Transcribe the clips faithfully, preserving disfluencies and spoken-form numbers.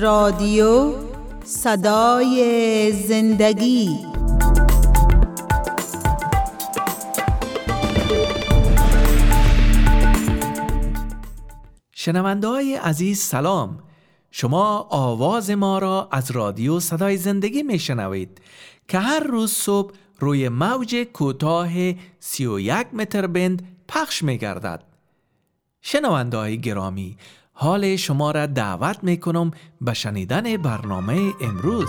رادیو صدای زندگی. شنونده‌های عزیز سلام. شما آواز ما را از رادیو صدای زندگی میشنوید که هر روز صبح روی موج کوتاه سی و یک متر بند پخش می‌گردد. شنونده‌های گرامی، حال شما را دعوت می‌کنم به شنیدن برنامه امروز.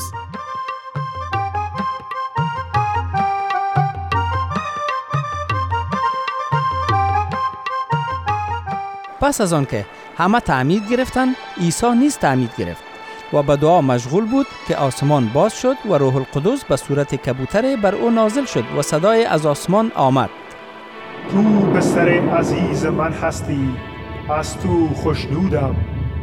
پس از آن که همه تعمید گرفتند، عیسی نیز تعمید گرفت و به دعا مشغول بود که آسمان باز شد و روح القدس به صورت کبوتر بر او نازل شد و صدای از آسمان آمد: تو پسر عزیز من هستی، از تو خوشنودم.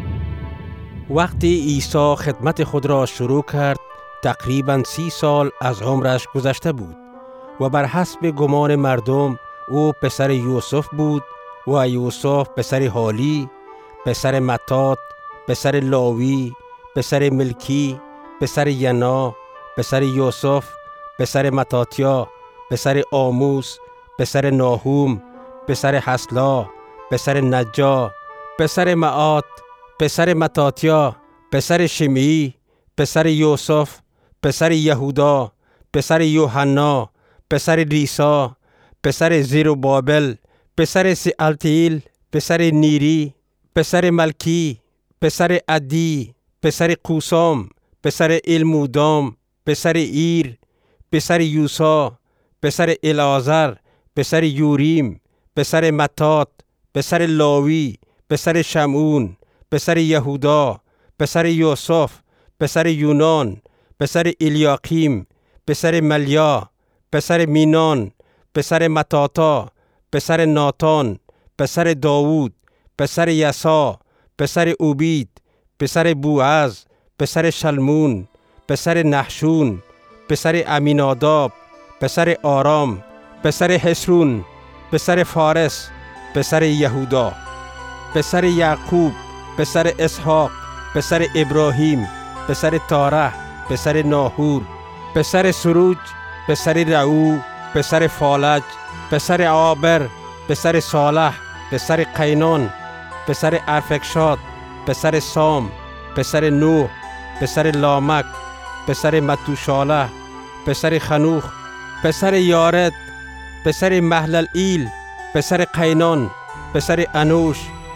وقتی عیسی خدمت خود را شروع کرد، تقریباً سی سال از عمرش گذشته بود و بر حسب گمان مردم او پسر یوسف بود و یوسف پسر حالی، پسر متات، پسر لاوی، پسر ملکی، پسر ینا، پسر یوسف، پسر متاتیا، پسر آموس، پسر ناهوم، پسر حسلا، پسر نجا، پسر معات، پسر متاتیا، پسر شمیعی، پسر یوسف، پسر یهودا، پسر یوحنا، پسر ریسا، پسر زیروبابل، پسر سیالتیل، پسر نیری، پسر ملکی، پسر عدی، پسر قوسام، پسر المودام، پسر ایر، پسر یوسا، پسر الازر، پسر یوریم، پسر متات، پسر لاوی، پسر شمعون، پسر یهودا، پسر یوسف، پسر یونان، پسر الیاقیم، پسر ملیا، پسر مینان، پسر متاتا، پسر ناتان، پسر داوود، پسر یسا، پسر اوبید، پسر بوعز، پسر شلمون، پسر نحشون، پسر امیناداب، پسر آرام، پسر حسرون، پسر فارس، پسر یهودا، پسر یعقوب، پسر اسحاق، پسر ابراهیم، پسر تارح، پسر ناهور، پسر سروج، پسر رعو، پسر فالج، پسر عابر، پسر صالح، پسر قینان، پسر ارفکشاد، پسر سام، پسر نوح، پسر لامک، پسر متوشاله، پسر خنوخ، پسر یارد، پسر محلل ایل، پسر قینان، پسر انوش،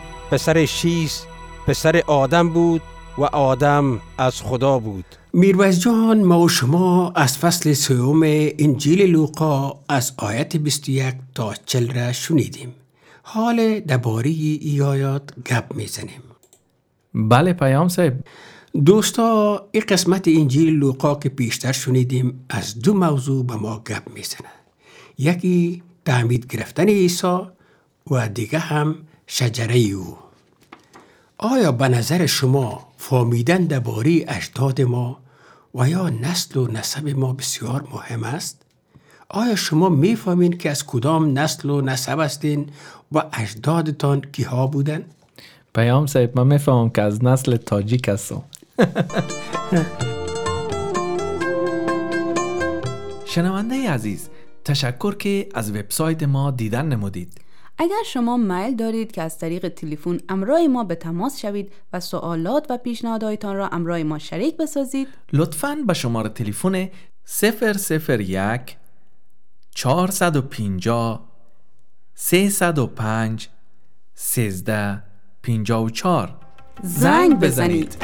پسر شیس، پسر آدم بود و آدم از خدا بود. میرویس جان، ما و شما از فصل سوم انجیل لوقا از آیت بیست و یک تا چهل را شنیدیم. حال درباره ای آیات گپ میزنیم. بله پیام صاحب. دوستا، این قسمت انجیل لوقا که پیشتر شنیدیم از دو موضوع به ما گپ میزنه. یکی تعمید گرفتن عیسی و دیگه هم شجره او. آیا به نظر شما فهمیدن درباره اجداد ما و یا نسل و نسب ما بسیار مهم است؟ آیا شما میفهمین که از کدام نسل و نسب هستین و اجدادتان کیها بودن؟ پیام صاحب، من میفهمم که از نسل تاجیک هستم. شنونده عزیز، تشکر که از وبسایت ما دیدن نمودید. اگر شما میل دارید که از طریق تلفن همراه ما به تماس شوید و سوالات و پیشنهاداتتان را همراه ما شریک بسازید، لطفاً به شماره تلفن صفر صفر یک چهارصد و پنجاه سیصد و پنج سیزده پنجاه و چهار زنگ بزنید.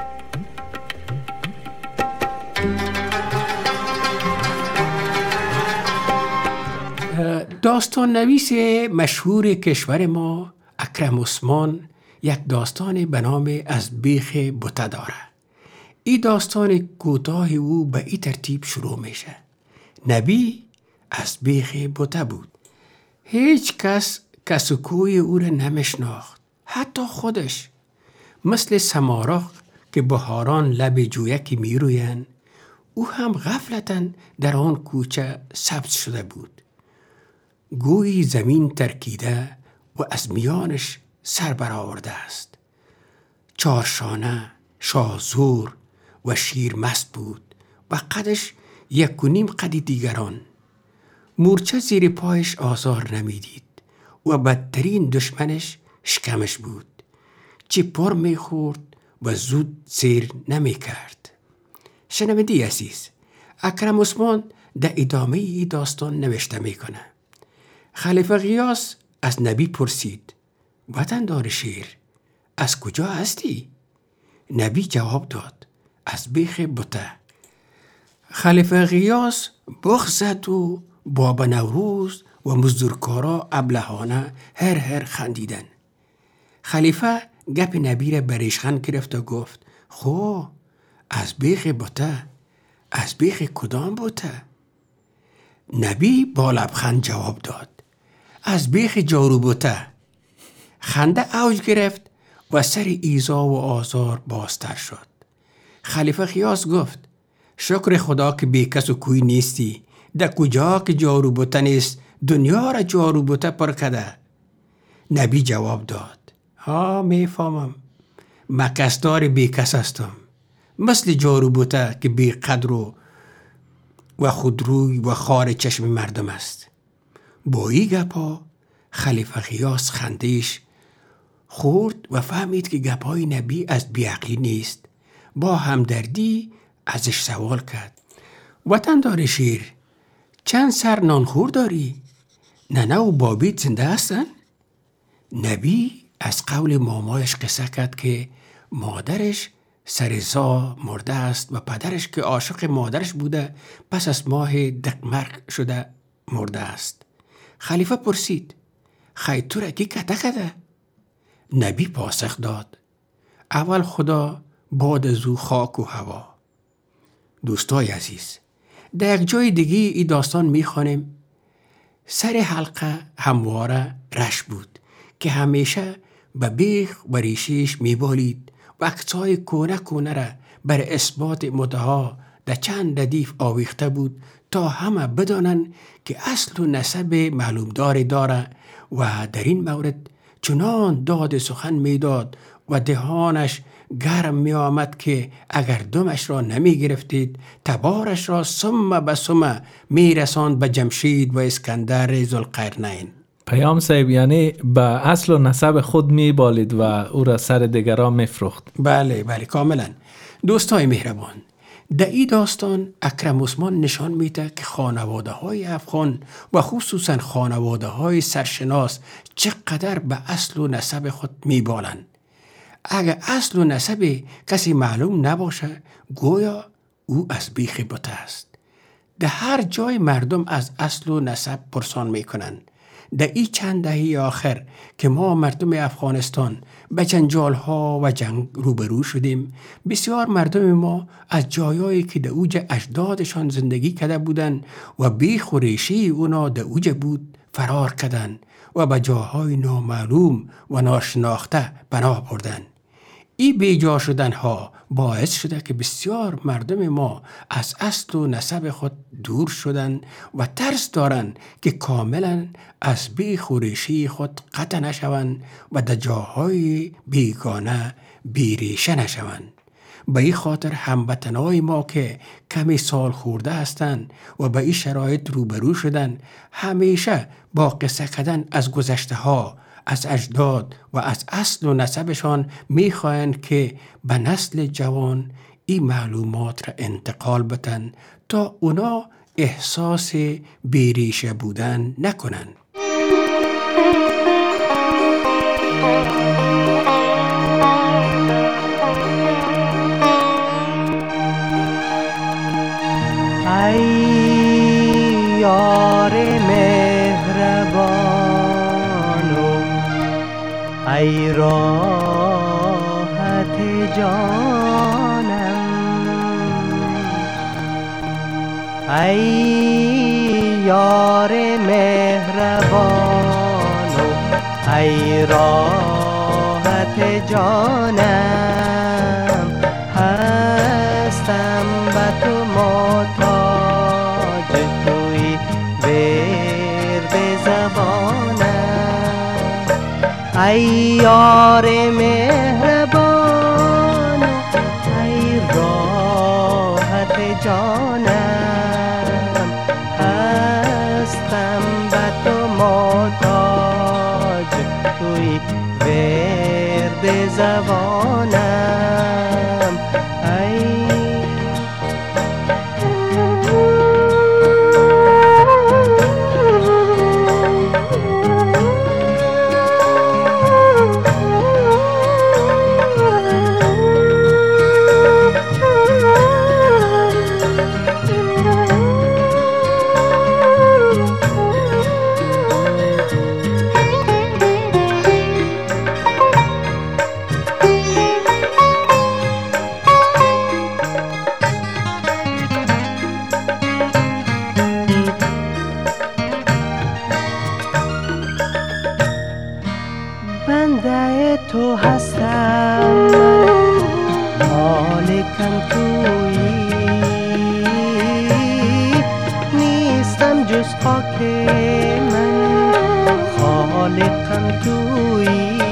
داستان نویس مشهور کشور ما اکرم عثمان یک داستان به نام از بیخ بوته داره. این داستان کوتاه او به این ترتیب شروع میشه. نبی از بیخ بوته بود. هیچ کس کس و کوی او را نمیشناخت، حتی خودش. مثل سمارق که بهاران لب جویکی میروین، او هم غفلتاً در آن کوچه سبز شده بود. گویی زمین ترکیده و از میانش سر برآورده است. چارشانه، شازور، و شیر مست بود و قدش یک و نیم قد دیگران. مورچه زیر پایش آزار نمیدید و بدترین دشمنش شکمش بود، چی پر میخورد و زود سیر نمی کرد. شنونده عزیز، اکرم عثمان در ادامه ای داستان نوشته میکنه. خلیفه غیاث از نبی پرسید: وطندار شیر، از کجا هستی؟ نبی جواب داد: از بیخ بته. خلیفه غیاث بغض زد و بابا نوروز و مزدورکارا ابلهانه هر هر خندیدن. خلیفه گپ نبی را بریشخند گرفت و گفت: خو از بیخ بته؟ از بیخ کدام بته؟ نبی با لبخند جواب داد: از بیخ جارو بته. خنده اوج گرفت و سر ایذا و آزار بازتر شد. خلیفه غیاث گفت: شکر خدا که بی کس و کوی نیستی. در کجا که جارو بته نیست دنیا را جارو بته پر کده. نبی جواب داد: ها میفهمم، مکسدار بی کس هستم، مثل جارو بته که بی قدر و و خودروی و خار چشم مردم است. با این گپا خلیفه غیاث خندیش خورد و فهمید که گپای نبی از بیعقلی نیست. با همدردی ازش سوال کرد: وطندار شیر، چند سر نانخور داری؟ ننه و بابیت زنده هستن؟ نبی از قول مامایش قصه کرد که مادرش سرزا مرده است و پدرش که عاشق مادرش بوده پس از ماه دقمرگ شده مرده است. خلیفه پرسید: خیلی تو را کی کته کده؟ نبی پاسخ داد: اول خدا، بعد از او خاک و هوا. دوستای عزیز، در یک جای دیگه ای داستان میخوانیم: سر حلقه همواره رش بود که همیشه به بیخ و ریشش میبالید و عکسای کونه کونه را بر اثبات مدعا در چند ردیف آویخته بود تا همه بدانند که اصل و نسب معلومدار داره و در این مورد چنان داد سخن میداد و دهانش گرم می آمد که اگر دمش را نمی گرفتید تبارش را سم به سم می رساند به جمشید و اسکندر ذوالقرنین. پیام صاحب یعنی به اصل و نسب خود می بالید و او را سر دیگران می فروخت. بله بله کاملا. دوستای مهربان، در این داستان اکرم عثمان نشان میده که خانواده های افغان و خصوصا خانواده های سرشناس چقدر به اصل و نسب خود می بالند. اگر اصل و نسب کسی معلوم نباشه گویا او از بیخ بته است. در هر جای مردم از اصل و نسب پرسان میکنند. در این چند دهه آخر که ما مردم افغانستان به جنجال ها و جنگ روبرو شدیم، بسیار مردم ما از جایایی که در اوج اجدادشان زندگی کرده بودند و بیخ و ریشه اونا در اوج بود فرار کردند و به جاهای نامعلوم و ناشناخته پناه بردند. این بیجا شدن ها باعث شده که بسیار مردم ما از اصل و نسب خود دور شدن و ترس دارن که کاملا از بیخ و ریشه خود قطع نشوند و در جاهای بیگانه بیریشه نشوند. به این خاطر هموطنای ما که کمی سال خورده هستند و به این شرایط روبرو شدن همیشه با قصه کردن از گذشته ها، از اجداد و از اصل و نسبشان میخواهند که به نسل جوان این معلومات را انتقال بدن تا اونا احساس بیریشه بودن نکنن. ای یار مهربانو، ای راحت جانم، ای یار مهربانو، ای راحت جانم، هستم به تو محتاج، توی ورد زبانم، ای یار مهربانو، ای راحت زبانم ای بنده تو هستم مالکم تویی نیستم جز خاک من خالقم تویی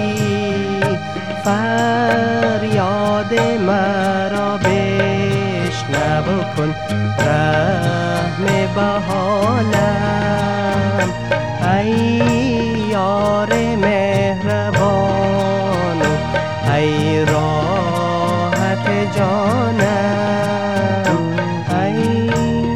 فریاد مرا بشنو کن رحم بحالم ای یار مهربان ای راحت جانم ای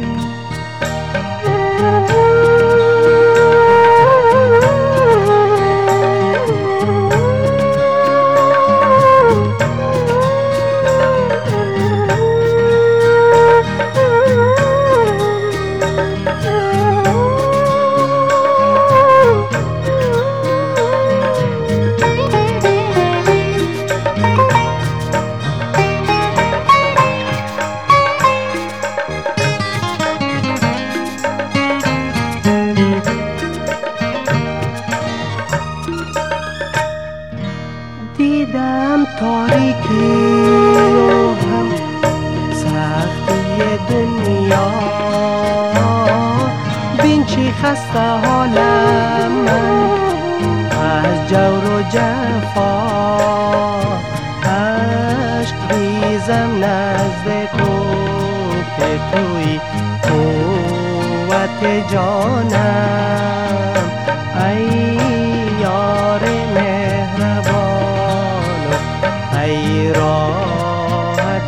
دیدم تاریکی و هم سختی دنیا بین چی خسته حالم من از جور و جفا عشق ریزم نزد تو که توی قوت جانم ای یار مهربان ای راحت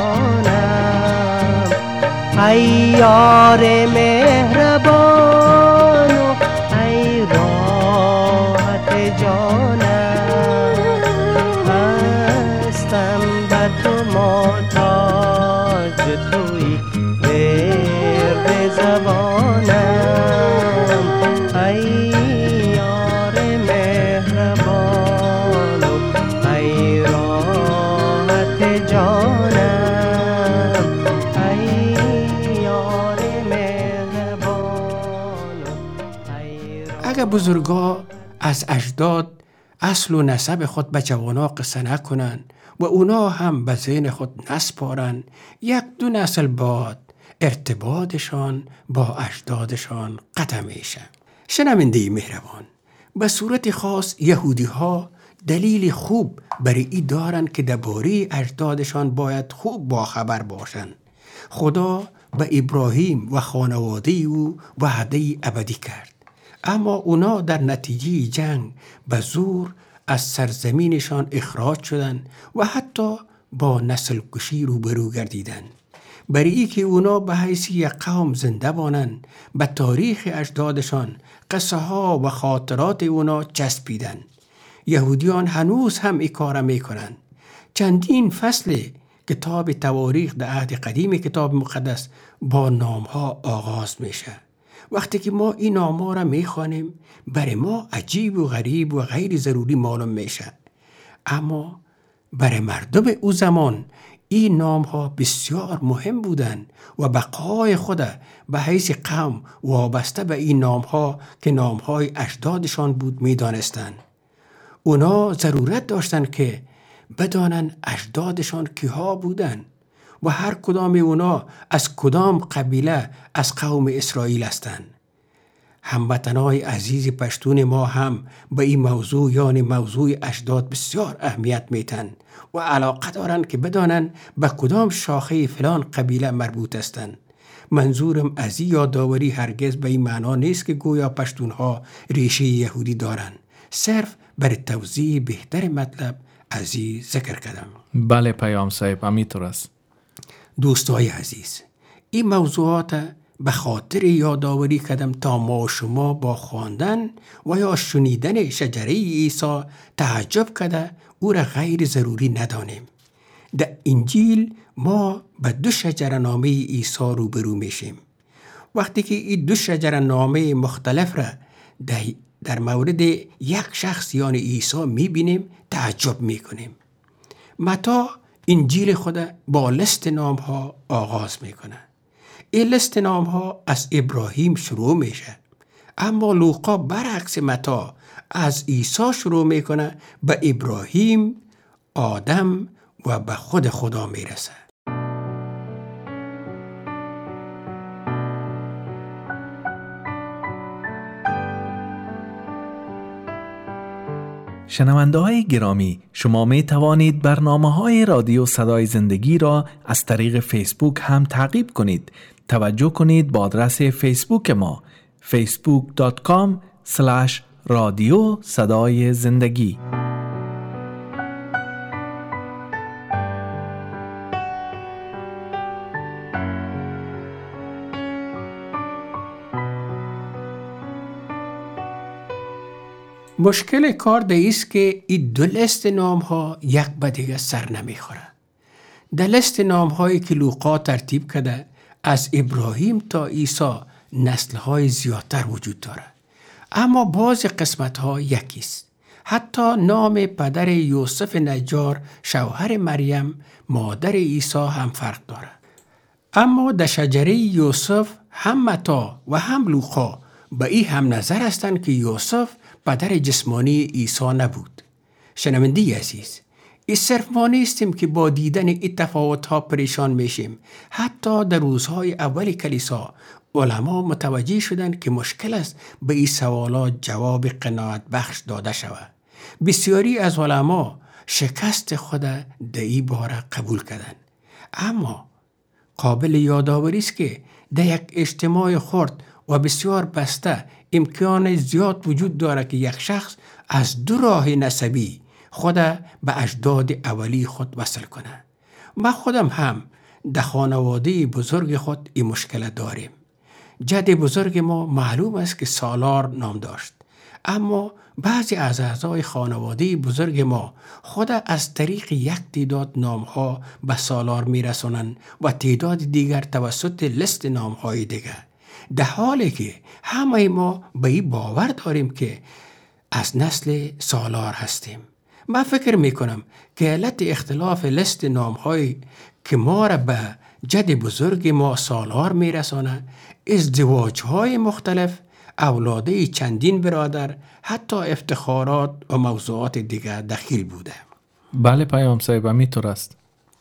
جانم ای یار مهربان ای راحت جانم هستم به تو محتاج توی ورد زبانم ای یار مهربان ای راحت جانم ای یار مهربان ای اگر بزرگا از اجداد اصل و نسب خود به جوانا قصه نکنن و اونا هم به ذهن خود نسپارن، یک دو نسل بعد ارتباطشان با اجدادشان قطع میشه. شنونده مهربان، به صورت خاص یهودی ها دلیل خوب برای ای دارن که درباره اجدادشان باید خوب باخبر باشن. خدا به ابراهیم و خانواده او وعده ابدی کرد، اما اونا در نتیجه جنگ به زور از سرزمینشان اخراج شدن و حتی با نسل کشی روبرو گردیدن. برای ای که اونا به حیث یک قوم زنده بانند، به تاریخ اجدادشان قصه ها و خاطرات اونا چسبیدن. یهودیان هنوز هم ای کار میکنن. چندین فصل کتاب تواریخ در عهد قدیم کتاب مقدس با نام ها آغاز میشه. وقتی که ما این نام ها را میخوانیم، برای ما عجیب و غریب و غیر ضروری معلوم میشه، اما برای مردم او زمان این نام ها بسیار مهم بودن و بقای خود به حیث قوم وابسته به این نام ها که نام های اجدادشان بود میدانستند. اونا ضرورت داشتن که بدانن اجدادشان کیها بودن و هر کدام اونا از کدام قبیله از قوم اسرائیل هستند. هموطنای عزیز پشتون ما هم به این موضوع یعنی موضوع اجداد بسیار اهمیت میتن و علاقه دارن که بدانن به کدام شاخه فلان قبیله مربوط هستند. منظورم از این یادآوری هرگز به این معنا نیست که گویا پشتون ها ریشه یهودی دارن. صرف برای توضیح بهتر مطلب عزیز ذکر کردم. بله پیام صاحب، همینطور است. دوستای عزیز، این موضوعات به خاطر یادآوری کردم تا ما و شما با خواندن و یا شنیدن شجره عیسی تعجب کرده او را غیر ضروری ندانیم. در انجیل ما به دو شجره نامه عیسی روبرو میشیم. وقتی که این دو شجره نامه مختلف را در مورد یک شخص یعنی عیسی میبینیم تعجب میکنیم. متی انجیل خود با لست نام ها آغاز میکنه. این لست نام ها از ابراهیم شروع میشه، اما لوقا برعکس متی از عیسی شروع میکنه، به ابراهیم، آدم و به خود خدا میرسه. شنونده های گرامی، شما می توانید برنامه های رادیو صدای زندگی را از طریق فیسبوک هم تعقیب کنید. توجه کنید با آدرس فیسبوک ما فیسبوک دات کام اسلش رادیو صدای زندگی. مشکل کار ده ایست که این دو لست نام ها یک به دیگه سر نمیخوره. در لست نام هایی که لوقا ترتیب کرده از ابراهیم تا عیسی نسل های زیادتر وجود داره، اما بعض قسمت ها یکیست. حتی نام پدر یوسف نجار شوهر مریم مادر عیسی هم فرق داره. اما در شجره یوسف هم متی و هم لوقا به این هم نظر هستند که یوسف پدر جسمانی عیسی نبود. شنونده عزیز، این صرف ما نیستیم که با دیدن این تفاوت‌ها پریشان میشیم. حتی در روزهای اول کلیسا علما متوجه شدند که مشکل است به این سوالات جواب قناعت بخش داده شود. بسیاری از علما شکست خود در این باره قبول کردند. اما قابل یادآوری است که در یک اجتماع خرد و بسیار بسته امکان زیاد وجود داره که یک شخص از دو راه نسبی خود به اجداد اولی خود وصل کنه. ما خودم هم در خانواده بزرگ خود این مشکل داریم. جد بزرگ ما معلوم است که سالار نام داشت، اما بعضی از اعضای خانواده بزرگ ما خود از طریق یک تعداد نامها به سالار میرسونن و تعداد دیگر توسط لست نامهای دیگر، در حالی که همه ما به این باور داریم که از نسل سالار هستیم. من فکر میکنم که علت اختلاف لست نامهایی که ما را به جد بزرگ ما سالار میرسانه ازدواجهای مختلف، اولاده چندین برادر، حتی افتخارات و موضوعات دیگر دخیل بوده. بله پیام صاحب، همینطور است.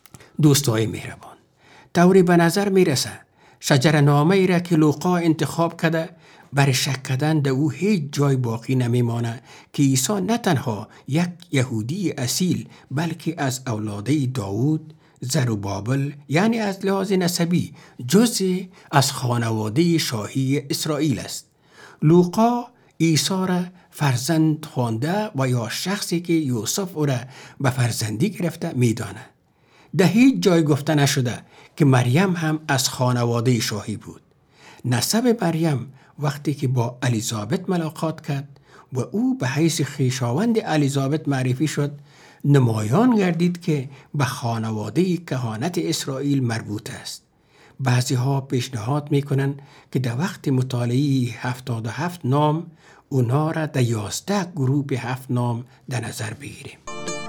دوستای مهربان، طوری به نظر میرسه شجره نامه ای را که لوقا انتخاب کرده برای شک کردن در او هیچ جای باقی نمیمانه که عیسی نه تنها یک یهودی اصیل بلکه از اولاده داوود، زروبابل، یعنی از لحاظ نسبی جزئی از خانواده شاهی اسرائیل است. لوقا عیسی را فرزند خوانده و یا شخصی که یوسف او را به فرزندی گرفته میدانه. در هیچ جای گفته نشده که مریم هم از خانواده شاهی بود. نسب مریم وقتی که با الیزابت ملاقات کرد و او به حیث خویشاوند الیزابت معرفی شد، نمایان گردید که به خانواده کهانت اسرائیل مربوط است. بعضی ها پیشنهاد میکنن که در وقت مطالعه هفتاد و هفت نام اونا را در یازده گروه هفت نام در نظر بگیریم.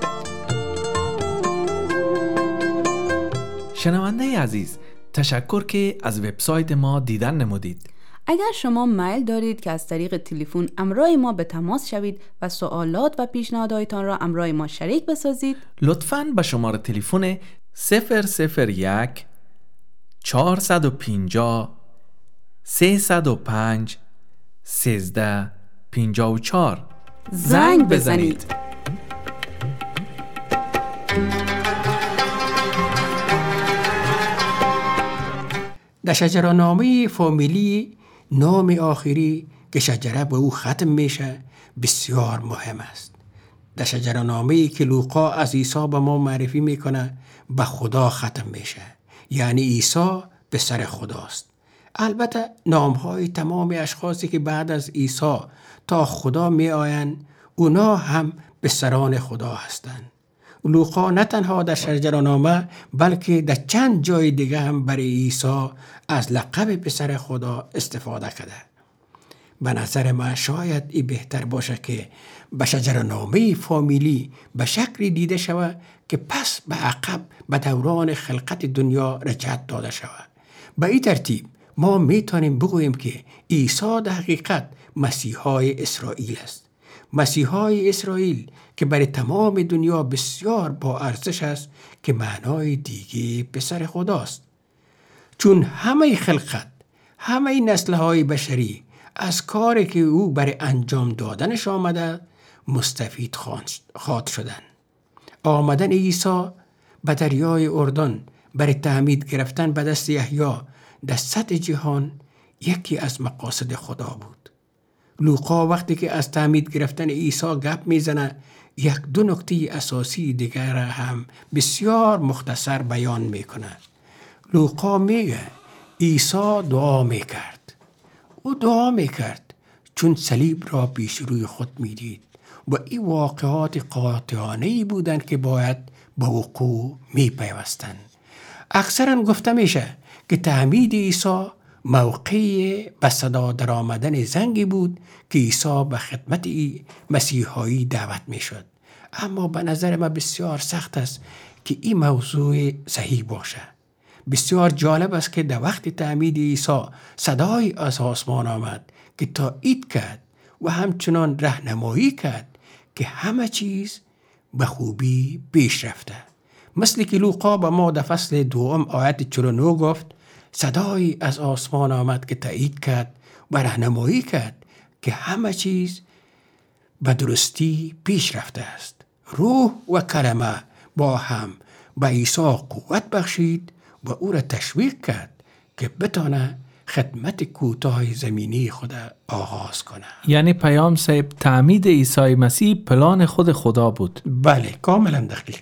شنونده عزیز، تشکر که از وبسایت ما دیدن نمودید. اگر شما میل دارید که از طریق تلفن همراه ما به تماس شوید و سوالات و پیشنهاداتتان را همراه ما شریک بسازید، لطفاً به شماره تلفن صفر صفر یک چهارصد و پنجاه سیصد و پنج سیزده پنجاه و چهار زنگ بزنید. در شجره‌نامه فامیلی نام آخری که شجره به او ختم میشه بسیار مهم است. در شجره‌نامه‌ای که لوقا از عیسی به ما معرفی میکنه به خدا ختم میشه، یعنی عیسی پسر خداست. البته نامهای تمام اشخاصی که بعد از عیسی تا خدا می آیند اونا هم پسران خدا هستند. لوقا نه تنها در شجره‌نامه بلکه در چند جای دیگه هم برای عیسی از لقب پسر خدا استفاده کرده. به نظر من شاید این بهتر باشه که به شجره‌نامه فامیلی به شکلی دیده شود که پس به عقب به دوران خلقت دنیا رجعت داده شود. به این ترتیب ما میتونیم بگوییم که عیسی در حقیقت مسیحای اسرائیل است. مسیحای اسرائیل که برای تمام دنیا بسیار با ارزش است که معنای دیگه پسر خداست. چون همه خلقت، همه نسل‌های بشری از کاری که او برای انجام دادنش آمده مستفید خواهد شدن. آمدن عیسی به دریای اردن برای تعمید گرفتن به دست یحیی در سطح جهان یکی از مقاصد خدا بود. لوقا وقتی که از تعمید گرفتن عیسی گپ میزنه یک دو نکته اساسی دیگر هم بسیار مختصر بیان میکنه. لوقا میگه عیسی دعا میکرد. او دعا میکرد چون صلیب را پیش روی خود میدید و این واقعات قاطعانه‌ای بودند که باید به وقوع میپیوستند. اکثرا گفته میشه که تعمید عیسی موقع به صدا در آمدن زنگی بود که عیسی به خدمت مسیحایی دعوت میشد. اما به نظر من بسیار سخت است که این موضوع صحیح باشه. بسیار جالب است که در وقت تعمید عیسی صدای از آسمان آمد که تایید کرد و همچنان راهنمایی کرد که همه چیز به خوبی پیش رفته. مثل که لوقا به ما در فصل دوم آیت چهل و نه گفت صدای از آسمان آمد که تایید کرد و راهنمایی کرد که همه چیز به درستی پیش رفته است. روح و کلمه با هم به عیسی قوت بخشید و او را تشویق کرد که بتانه خدمت کوتاه زمینی خود آغاز کنه. یعنی پیام صاحب تعمید عیسی مسیح پلان خود خدا بود. بله، کاملا دقیق.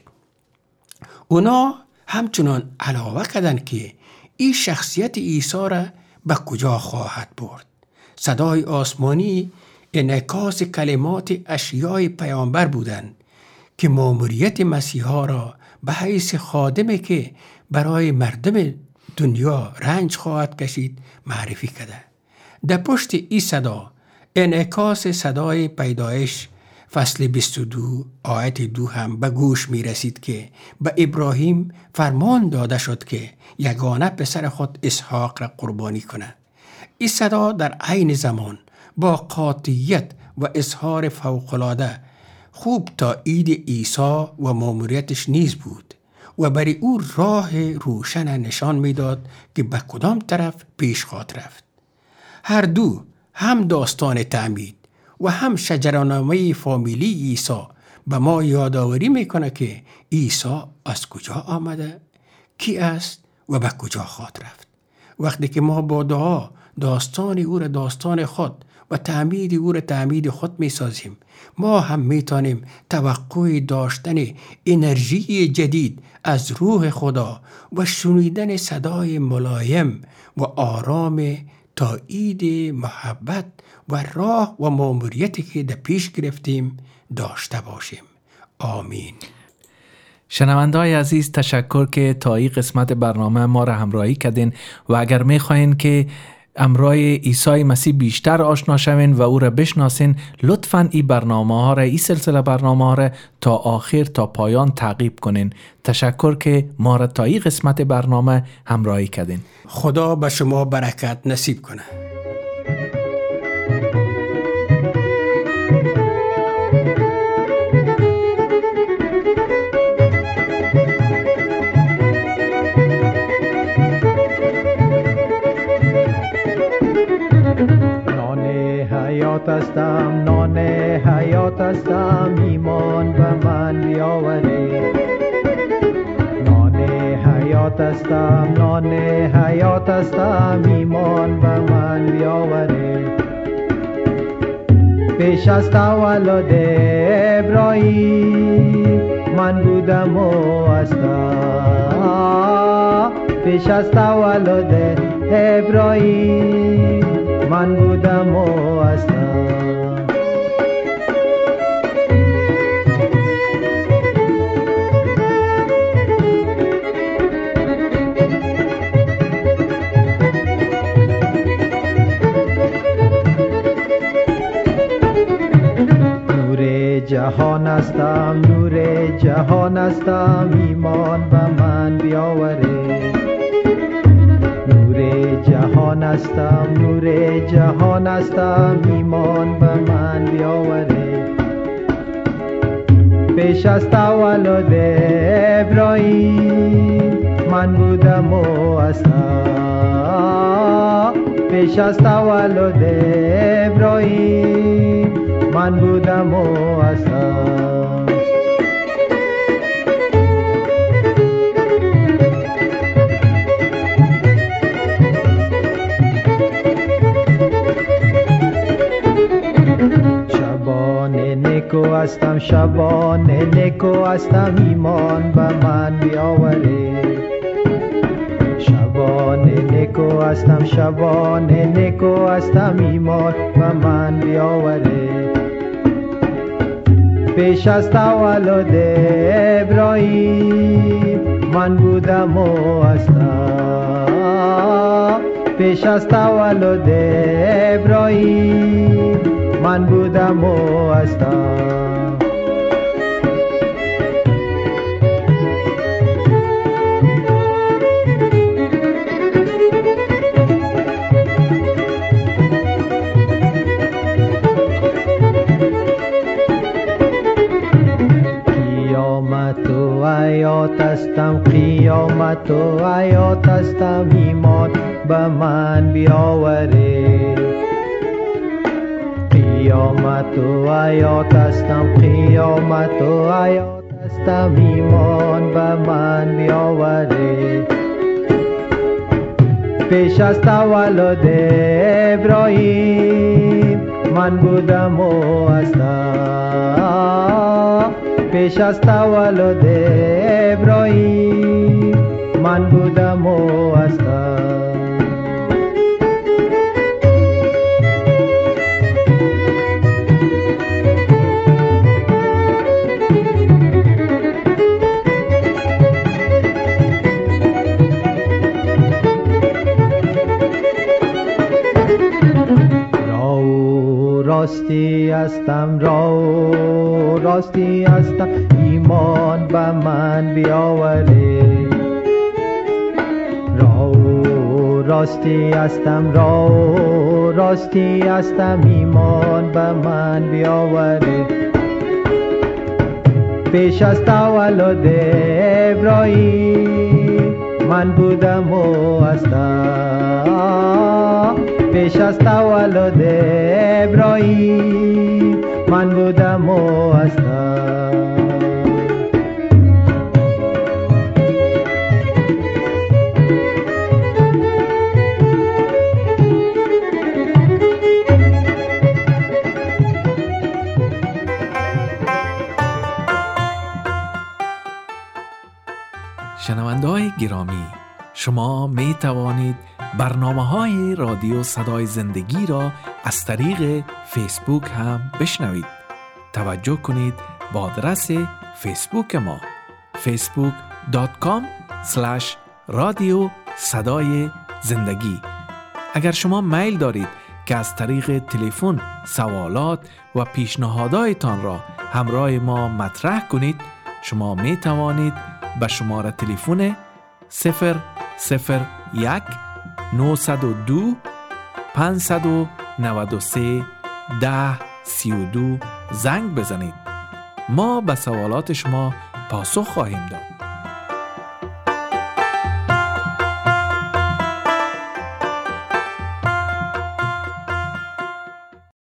اونا همچنان علاوه کردن که این شخصیت عیسی را به کجا خواهد برد. صدای آسمانی انعکاس کلمات اشیای پیامبر بودند که مأموریت مسیحا را به حیث خادمی که برای مردم دنیا رنج خواهد کشید معرفی کرده. در پشت این صدا انعکاس صدای پیدایش فصل بیست و دو آیت دو هم به گوش می رسید که به ابراهیم فرمان داده شد که یگانه پسر خود اسحاق را قربانی کنه. این صدا در عین زمان با قاطعیت و اظهار فوق‌العاده خوب تایید عیسی و مأموریتش نیز بود و برای او راه روشن نشان میداد که به کدام طرف پیش خواهد رفت. هر دو، هم داستان تعمید و هم شجره‌نامه فامیلی عیسی به ما یادآوری میکنه که عیسی از کجا آمده، کی است و به کجا خواهد رفت. وقتی که ما با دعا داستان او را داستان خود و تعمید او را تعمید خود می سازیم، ما هم می توانیم توقع داشتن انرژی جدید از روح خدا و شنیدن صدای ملایم و آرام تایید محبت و راه و مأموریتی که در پیش گرفتیم داشته باشیم. آمین. شنونده‌های عزیز، تشکر که تا این قسمت برنامه ما را همراهی کردین و اگر می‌خواین که امرای عیسی مسیح بیشتر آشنا شوین و او را بشناسین، لطفاً این برنامه ها را، این سلسله برنامه ها را تا آخر تا پایان تعقیب کنین. تشکر که ما را تا این قسمت برنامه همراهی کردین. خدا به شما برکت نصیب کنه. حیات هستم، نان حیات هستم، ایمان به من بیاوری. نان حیات هستم، نان حیات هستم، ایمان به من بیاوری. پیش از تولد ابراهیم من بودم و هستم. پیش از تولد ابراهیم من بودم و هستم. جهان هستم، نور جهان هستم، ایمان به من بیاوره. نور جهان هستم، نور جهان هستم، ایمان به من بیاوره. پیش از تولد ابراهیم من بودم و هستم. پیش از تولد ابراهیم من بودم و هستم. شبان نیکو هستم، شبان نیکو هستم، ایمان به من بیاوره. شبان نیکو هستم، شبان نیکو هستم، ایمان به من بیاوره. پیش از تولد ابراهیم من بودم و هستم. پیش از تولد ابراهیم من بودم و هستم. حیات هستم، قیامت و حیات هستم، ایمان به من بیاوره. قیامت و حیات هستم، قیامت و حیات هستم، ایمان به من بیاوره. پیش از تولد ابراهیم من بودم و هستم. پیش از تولد ابراهیم من بودم و هستم. راستی هستم، راه راستی هستم، ایمان به من بیاوره. راه راستی هستم، راه راستی هستم، ایمان به من بیاوره. پیش از تولد ابراهیم من بودم و هستم. پیش از تولد ابراهیم من بودم و هستم. شنونده‌های گرامی، شما می توانید برنامه‌های رادیو صدای زندگی را از طریق فیسبوک هم بشنوید. توجه کنید با آدرس فیسبوک ما فیسبوک دات کام اسلش رادیو صدای زندگی. اگر شما میل دارید که از طریق تلفن سوالات و پیشنهاداتتان را همراه ما مطرح کنید، شما می توانید به شماره تلفن صفر صفر یک نهصد و دو پانصد و نود و سه ده سی و دو زنگ بزنید. ما به سوالات شما پاسخ خواهیم داد.